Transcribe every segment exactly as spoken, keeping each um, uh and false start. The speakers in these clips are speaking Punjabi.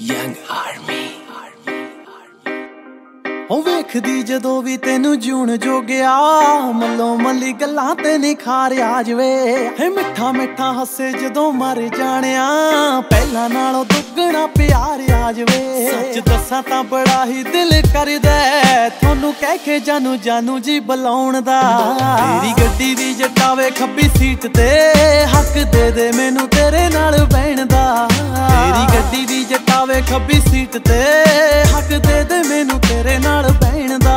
Young Army ਹੋ ਵੇਖਦੀ ਜਦੋਂ ਵੀ ਤੈਨੂੰ ਜੂਣ ਜੋਗਿਆ ਮੱਲੋ ਮੱਲੀ ਗੱਲਾਂ ਤੇ ਨਿਖਾਰ ਆ ਜਵੇ ਹੇ ਮਿੱਠਾ ਮਿੱਠਾ ਹੱਸੇ ਜਦੋਂ ਮਰ ਜਾਣਿਆ ਪਹਿਲਾਂ ਨਾਲੋਂ ਦੁੱਗਣਾ ਪਿਆਰ ਆ ਜਵੇ ਸੱਚ ਦੱਸਾਂ ਤਾਂ ਬੜਾ ਹੀ ਦਿਲ ਕਰਦਾ ਤੁਹਾਨੂੰ ਕਹਿ ਕੇ ਜਾਨੂ ਜਾਨੂ ਜੀ ਬੁਲਾਉਣ ਦਾ ਤੇਰੀ ਗੱਡੀ ਦੀ ਜਟਾਵੇ ਖੱਬੀ ਸੀਟ ਤੇ ਹੱਕ ਦੇ ਦੇ ਮੈਨੂੰ ਤੇਰੇ ਨਾਲ ਬਹਿਣ ਦਾ ਤੇਰੀ ਗੱਡੀ ਦੀ ਜਟਾਵੇ ਖੱਬੀ ਸੀਟ ਤੇ ਹੱਕ ਦੇ ਦੇ ਮੈਨੂੰ ਤੇਰੇ ਨਾਲ ਬਹਿਣ ਦਾ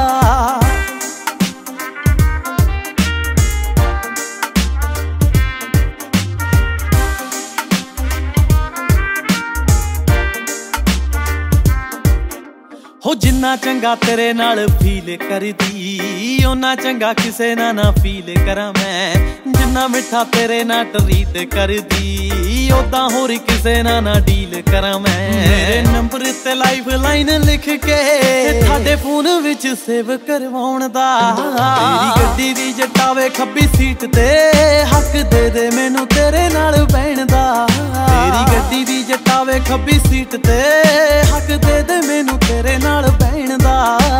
ਹੋ ਜਿੰਨਾ ਚੰਗਾ ਤੇਰੇ ਨਾਲ ਫੀਲ ਕਰਦੀ ਓਨਾ ਚੰਗਾ ਕਿਸੇ ਨਾਲ ਨਾ ਫੀਲ ਕਰਾਂ ਮੈਂ ਜਿੰਨਾ ਮਿੱਠਾ ਤੇਰੇ ਨਾਲ ਟਰੀਟ ਕਰਦੀ ਓਦਾਂ ਹੋਰ ਕਿਸੇ ਨਾਲ ਨਾ ਡੀਲ ਕਰਾਂ ਮੈਂ ਮੇਰੇ ਨੰਬਰ ਤੇ ਲਾਈਫ ਲਾਈਨ ਲਿਖ ਕੇ ਤੁਹਾਡੇ ਫੋਨ ਵਿੱਚ ਸੇਵ ਕਰਵਾਉਣ ਦਾ ਤੇਰੀ ਗੱਡੀ ਦੀ ਜਟਾਵੇ ਖੱਬੀ ਸੀਟ ਤੇ ਹੱਕ ਦੇ ਦੇ ਮੈਨੂੰ ਤੇਰੇ ਨਾਲ ਬਹਿਣ ਦਾ ਤੇਰੀ ਗੱਡੀ ਦੀ ਜਟਾਵੇ ਖੱਬੀ ਸੀਟ ਤੇ ਹੱਕ ਦੇ ਦੇ ਮੈਨੂੰ ਤੇਰੇ ਨਾਲ ਬਹਿਣ ਦਾ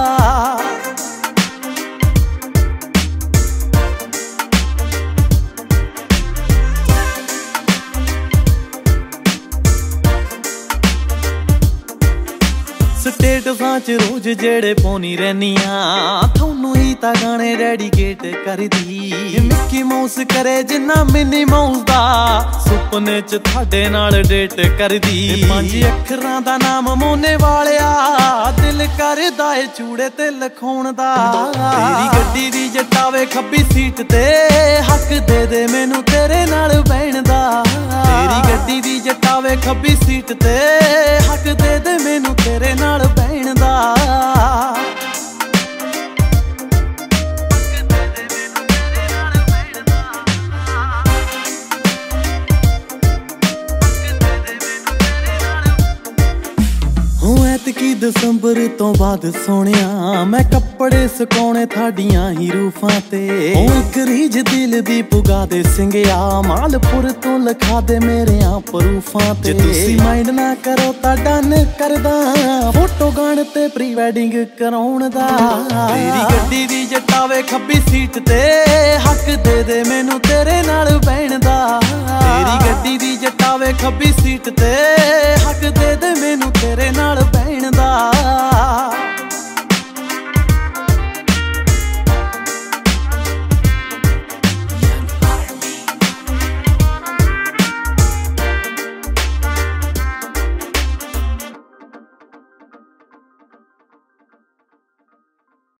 ਸਟੇਟਸਾਂ ਚ ਰੋਜ਼ ਜਿਹੜੇ ਪਾਉਣੀ ਰਹਿਨੀਆਂ ਤੁਹਾਨੂੰ ਹੀ ਤਾਂ ਗਾਣੇ ਡੈਡੀਕੇਟ ਕਰਦੀ ਮਿੱਕੀ ਮਾਊਸ ਕਰੇ ਜਿੰਨਾ ਮਿਨੀ ਮਾਊਸ ਦਾ ਸੁਪਨੇ ਚ ਤੁਹਾਡੇ ਨਾਲ ਡੇਟ ਕਰਦੀ ਪੰਜ ਅੱਖਰਾਂ ਦਾ ਨਾਮ ਮੋਨੇ ਵਾਲਿਆ ਦਿਲ ਕਰਦਾ ਏ ਚੂੜੇ ਤੇ ਲਿਖਾਉਣ ਦਾ ਤੇਰੀ ਗੱਡੀ ਦੀ ਜਟਾਵੇ ਖੱਬੀ ਸੀਟ ਤੇ ਹੱਕ ਦੇ ਦੇ ਮੈਨੂੰ ਤੇਰੇ ਨਾਲ ਬਹਿਣ ਦਾ ਤੇਰੀ ਗੱਡੀ ਦੀ ਜਟਾਵੇ ਖੱਬੀ ਸੀਟ ਤੇ ਹੱਕ ਦੇ ਦੇ ਮੈਨੂੰ ਤੇਰੇ ਨਾਲ ਬਹਿਣ ਦਾ ਐਤਕੀ ਦਸੰਬਰ ਤੋਂ ਬਾਅਦ ਸੋਹਣਿਆ ਮੈਂ ਕੱਪੜੇ ਸੁਕਾਉਣੇ ਤੁਹਾਡੀਆਂ ਹੀ ਰੂਫਾਂ ਤੇ ਉਹ ਇੱਕ ਰੀਝ ਦਿਲ ਦੀ ਪੁਗਾ ਦੇ ਸਿੰਘਿਆ ਮਾਲਪੁਰ ਤੋਂ ਲਿਖਾ ਦੇ ਮੇਰਿਆਂ ਪ੍ਰੂਫਾਂ ਤੇ ਜੇ ਤੁਸੀਂ ਮਾਈਂਡ ਨਾ ਕਰੋ ਤਾਂ ਡਨ ਕਰਦਾ ਫੋਟੋ ਗਾਣ ਤੇ ਪ੍ਰੀ ਵੈਡਿੰਗ ਕਰਾਉਣ ਦਾ ਤੇਰੀ ਗੱਡੀ ਦੀ ਜਟਾਵੇ ਖੱਬੀ ਸੀਟ ਤੇ ਹੱਕ ਦੇ ਦੇ ਮੈਨੂੰ ਤੇਰੇ ਨਾਲ ਬਹਿਣ ਦਾ ਤੇਰੀ ਗੱਡੀ ਦੀ ਜਟਾਵੇ ਖੱਬੀ ਸੀਟ ਤੇ ਹੱਕ ਦੇ ਦੇ ਮੈਨੂੰ